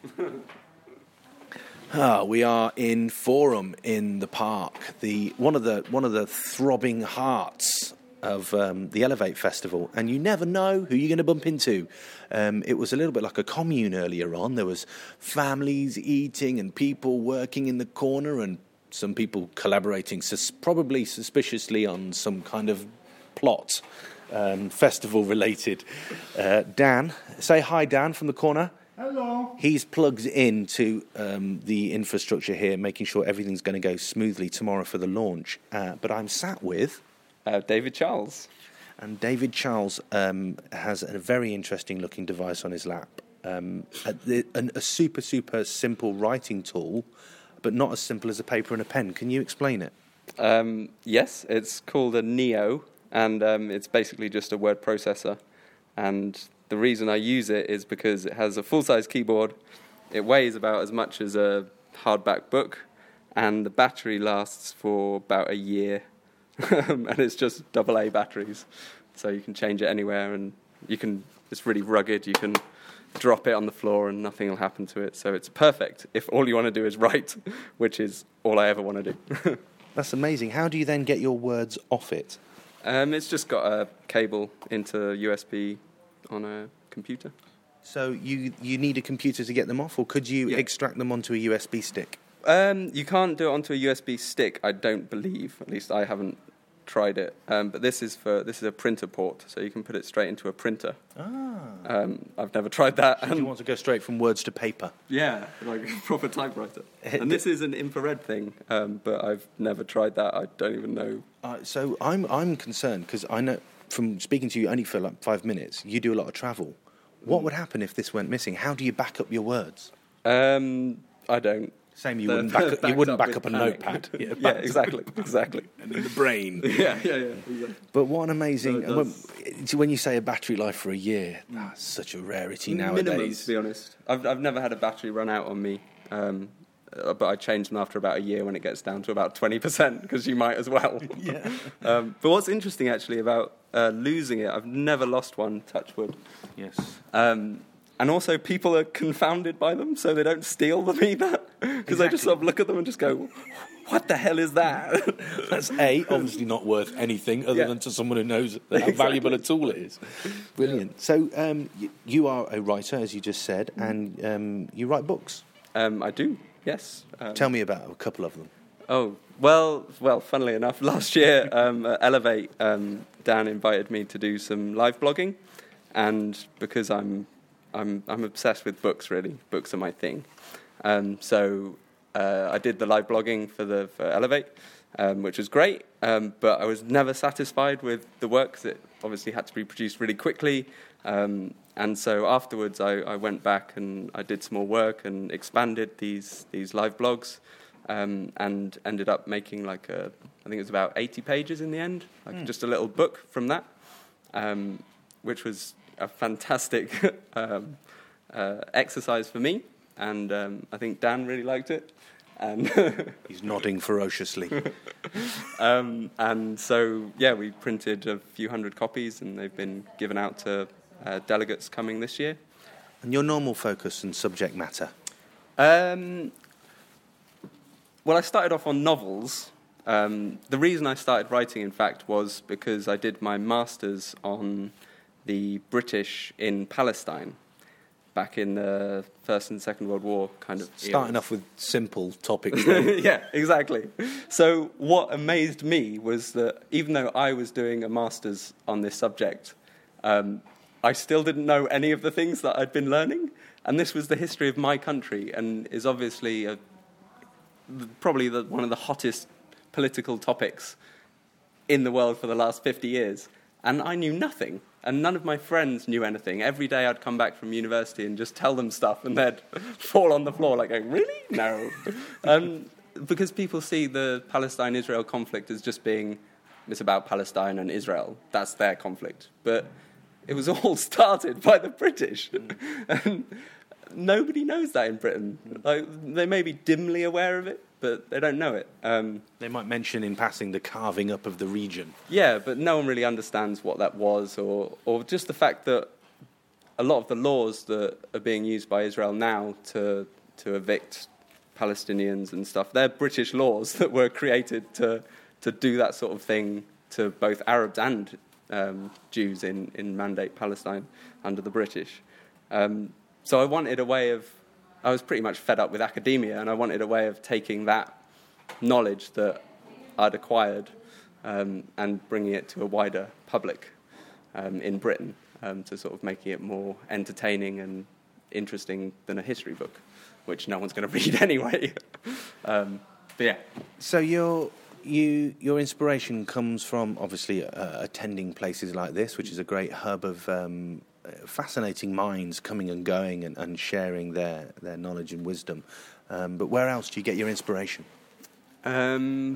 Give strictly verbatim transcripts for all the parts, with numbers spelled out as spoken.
Ah, we are in Forum in the park, the one of the one of the throbbing hearts of um, the Elevate Festival, and you never know who you're going to bump into. Um, it was a little bit like a commune earlier on. There was families eating and people working in the corner, and some people collaborating, sus- probably suspiciously on some kind of plot, um, festival related. Uh, Dan, say hi, Dan, from the corner. Hello. He's plugged into um, the infrastructure here, making sure everything's going to go smoothly tomorrow for the launch. Uh, but I'm sat with... Uh, David Charles. And David Charles um, has a very interesting-looking device on his lap. Um, a, the, an, a super, super simple writing tool, but not as simple as a paper and a pen. Can you explain it? Um, yes, it's called a Neo, and um, it's basically just a word processor. And the reason I use it is because it has a full-size keyboard, it weighs about as much as a hardback book, and the battery lasts for about a year. And it's just double A batteries, so you can change it anywhere, and you can. It's really rugged. You can drop it on the floor, and nothing will happen to it. So it's perfect if all you want to do is write, which is all I ever want to do. That's amazing. How do you then get your words off it? Um, it's just got a cable into U S B on a computer. So you you need a computer to get them off, or could you Yeah. extract them onto a U S B stick? Um, you can't do it onto a U S B stick, I don't believe. At least I haven't tried it. Um, but this is for this is a printer port, so you can put it straight into a printer. Ah. Um, I've never tried that. So you want to go straight from words to paper? Yeah, like a proper typewriter. And this is an infrared thing, um, but I've never tried that. I don't even know. Uh, so I'm I'm concerned because I know from speaking to you only for like five minutes, you do a lot of travel. What would happen if this went missing? How do you back up your words? Um, I don't. Same, you They're- wouldn't back they're up, you backed wouldn't up back with up a panic. notepad. Yeah, back- exactly, exactly. And in the brain. Yeah, yeah, yeah. Exactly. But what an amazing... So it when, when you say a battery life for a year, that's such a rarity nowadays. Minimum, to be honest. I've I've never had a battery run out on me, um, uh, but I change them after about a year when it gets down to about twenty percent, because you might as well. Yeah. um, but what's interesting, actually, about uh, losing it, I've never lost one, touch wood. Yes. Um, and also, people are confounded by them, so they don't steal them either, because they just sort of look at them and just go, what the hell is that? That's A, obviously not worth anything other Yeah. than to someone who knows how Exactly. valuable a tool it is. Brilliant. So um, y- you are a writer, as you just said, and um, you write books. Um, I do, yes. Um, Tell me about a couple of them. Oh, well, well. Funnily enough, last year um, at Elevate, um, Dan invited me to do some live blogging, and because I'm, I'm, I'm obsessed with books. Really, books are my thing. Um, so uh, I did the live blogging for the for Elevate, um, which was great. Um, but I was never satisfied with the work, 'cause it obviously had to be produced really quickly. Um, and so afterwards, I, I went back and I did some more work and expanded these these live blogs. Um, and ended up making like a, I think it was about eighty pages in the end, like mm. just a little book from that, um, which was a fantastic um, uh, exercise for me, and um, I think Dan really liked it. And He's nodding ferociously. um, and so, yeah, we printed a few hundred copies, and they've been given out to uh, delegates coming this year. And your normal focus and subject matter? Um, Well, I started off on novels. Um, the reason I started writing, in fact, was because I did my master's on the British in Palestine back in the First and Second World War kind of Starting eras. off with simple topics then. Yeah, exactly. So what amazed me was that even though I was doing a master's on this subject, um, I still didn't know any of the things that I'd been learning. And this was the history of my country, and is obviously a probably the, one of the hottest political topics in the world for the last fifty years. And I knew nothing, and none of my friends knew anything. Every day I'd come back from university and just tell them stuff, and they'd fall on the floor like, going, really? No. um, because people see the Palestine-Israel conflict as just being, it's about Palestine and Israel. That's their conflict. But it was all started by the British. and nobody knows that in Britain. Like, they may be dimly aware of it, but they don't know it. Um, They might mention in passing the carving up of the region. yeah, but no one really understands what that was, or or just the fact that a lot of the laws that are being used by Israel now to to evict Palestinians and stuff, they're British laws that were created to to do that sort of thing to both Arabs and um, Jews in, in Mandate Palestine under the British. Um, so I wanted a way of, I was pretty much fed up with academia, and I wanted a way of taking that knowledge that I'd acquired um, and bringing it to a wider public um, in Britain, um, to sort of making it more entertaining and interesting than a history book, which no one's going to read anyway. um, but yeah. So your you your inspiration comes from obviously uh, attending places like this, which is a great hub of um, fascinating minds coming and going and, and sharing their, their knowledge and wisdom. Um, but where else do you get your inspiration? Um,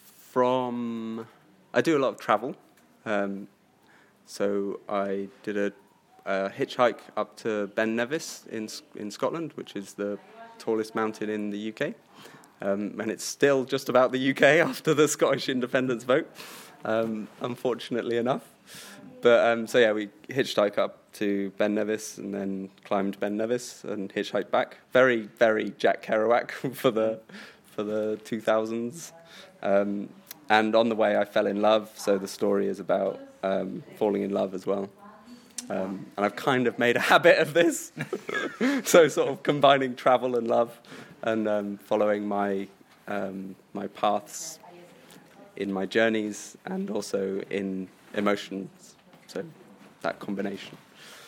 from I do a lot of travel. Um, so I did a, a hitchhike up to Ben Nevis in in Scotland, which is the tallest mountain in the U K. Um, and it's still just about the U K after the Scottish independence vote, um, unfortunately enough. But um, so yeah, we hitchhiked up to Ben Nevis and then climbed Ben Nevis and hitchhiked back. Very, very Jack Kerouac for the for the two thousands. Um, and on the way, I fell in love. So the story is about um, falling in love as well. Um, and I've kind of made a habit of this. So sort of combining travel and love, and um, following my um, my paths in my journeys and also in emotions. So that combination.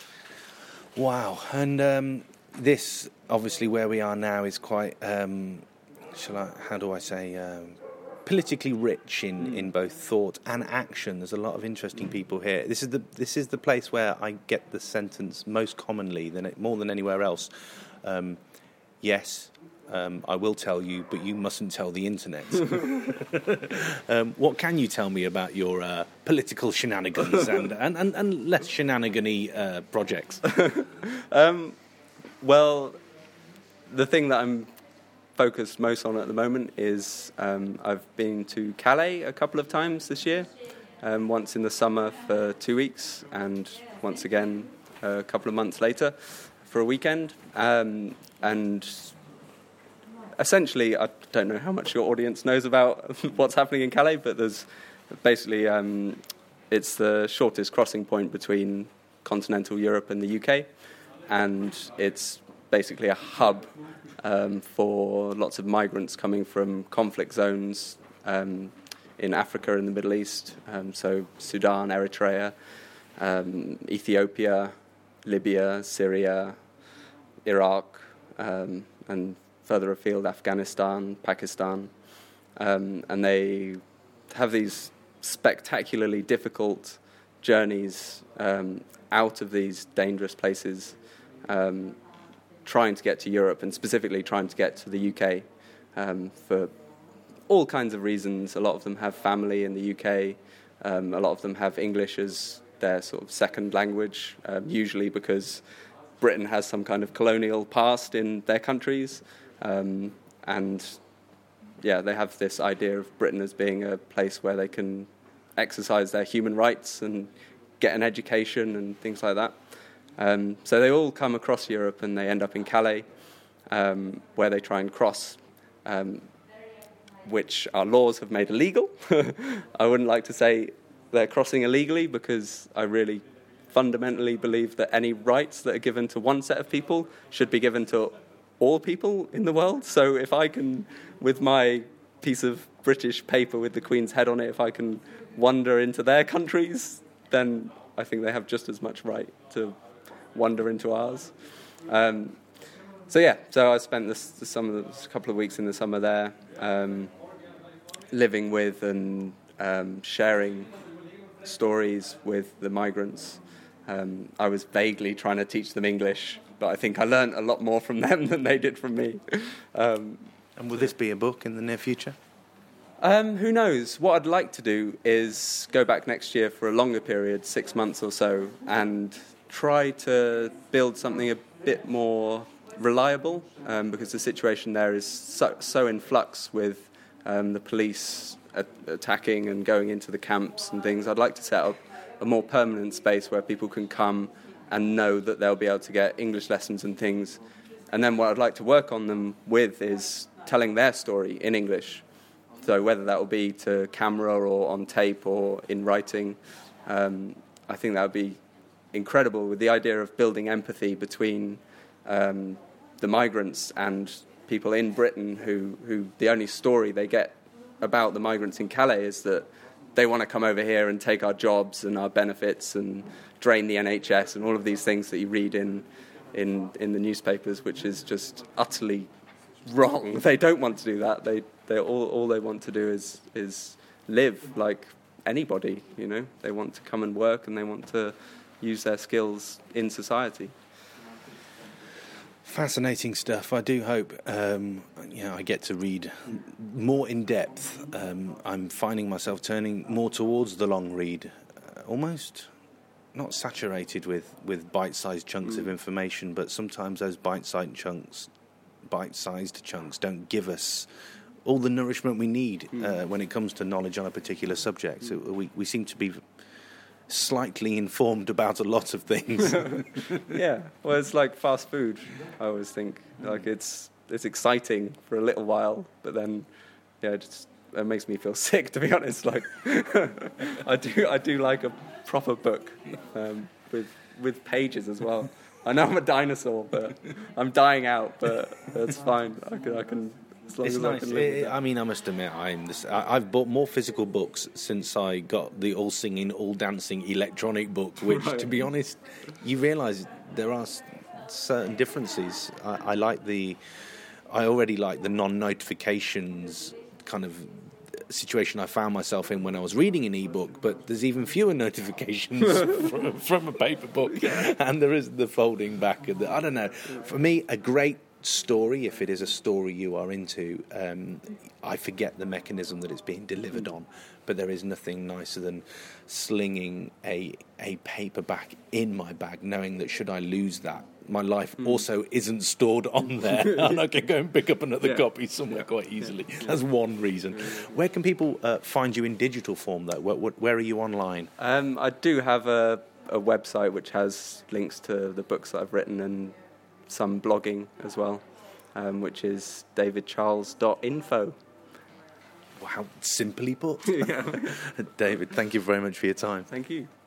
Wow. And um, this, obviously, where we are now is quite, um, shall I, how do I say, um, politically rich in, in both thought and action. There's a lot of interesting people here. This is the this is the place where I get the sentence most commonly, than it, more than anywhere else. Um, yes, um, I will tell you, but you mustn't tell the internet. um, what can you tell me about your uh, political shenanigans and, and, and, and less shenanigan-y uh, projects? um, well, the thing that I'm focused most on at the moment is um, I've been to Calais a couple of times this year, um, once in the summer for two weeks and once again a couple of months later for a weekend. Um, and essentially, I don't know how much your audience knows about what's happening in Calais, but there's basically um, it's the shortest crossing point between continental Europe and the U K, and it's basically a hub Um, for lots of migrants coming from conflict zones um, in Africa and the Middle East, um, so Sudan, Eritrea, um, Ethiopia, Libya, Syria, Iraq, um, and further afield, Afghanistan, Pakistan. Um, and they have these spectacularly difficult journeys um, out of these dangerous places, um, trying to get to Europe, and specifically trying to get to the U K um, for all kinds of reasons. A lot of them have family in the U K. Um, a lot of them have English as their sort of second language, um, usually because Britain has some kind of colonial past in their countries. Um, and, yeah, they have this idea of Britain as being a place where they can exercise their human rights and get an education and things like that. Um, so they all come across Europe and they end up in Calais, um, where they try and cross, um, which our laws have made illegal. I wouldn't like to say they're crossing illegally, because I really fundamentally believe that any rights that are given to one set of people should be given to all people in the world. So if I can, with my piece of British paper with the Queen's head on it, if I can wander into their countries, then I think they have just as much right to wander into ours. Um, so yeah, so I spent this, the summer, this couple of weeks in the summer there, um, living with and um, sharing stories with the migrants. Um, I was vaguely trying to teach them English, but I think I learned a lot more from them than they did from me. Um, and will this be a book in the near future? Um, who knows? What I'd like to do is go back next year for a longer period, six months or so, and try to build something a bit more reliable, um, because the situation there is so, so in flux with um, the police a- attacking and going into the camps and things. I'd like to set up a more permanent space where people can come and know that they'll be able to get English lessons and things. And then what I'd like to work on them with is telling their story in English. So whether that will be to camera or on tape or in writing, um, I think that would be incredible, with the idea of building empathy between um, the migrants and people in Britain who, who the only story they get about the migrants in Calais is that they want to come over here and take our jobs and our benefits and drain the N H S and all of these things that you read in in, in the newspapers, which is just utterly wrong. They don't want to do that. They they all all they want to do is is live like anybody, you know. They want to come and work and they want to use their skills in society. Fascinating stuff. I do hope um, you know, I get to read more in depth. Um, I'm finding myself turning more towards the long read, uh, almost not saturated with, with bite-sized chunks mm. of information, but sometimes those bite-sized chunks, bite-sized chunks don't give us all the nourishment we need mm. uh, when it comes to knowledge on a particular subject. So we we seem to be slightly informed about a lot of things. Yeah, well, it's like fast food. I always think like it's it's exciting for a little while, but then yeah, it just it makes me feel sick, to be honest. Like I do I do like a proper book um, with with pages as well. I know I'm a dinosaur, but I'm dying out, but that's fine. I can I can. As long it's as nice. I, can live with that. I mean, I must admit, I'm this, I, I've bought more physical books since I got the all singing, all dancing electronic book. Which, right. to be honest, you realise there are s- certain differences. I, I like the, I already like the non-notifications kind of situation I found myself in when I was reading an ebook. But there's even fewer notifications from, from a paper book, and there is the folding back. And the, I don't know. For me, a great story, if it is a story you are into, um, I forget the mechanism that it's being delivered on, but there is nothing nicer than slinging a a paperback in my bag, knowing that should I lose that, my life mm. also isn't stored on there, and I can go and pick up another yeah. copy somewhere yeah. quite easily. Yeah. That's one reason. Yeah. Where can people uh, find you in digital form, though? Where, where are you online? Um, I do have a, a website which has links to the books that I've written and some blogging as well, um, which is david charles dot info. Wow, simply put. Yeah. David, thank you very much for your time. Thank you.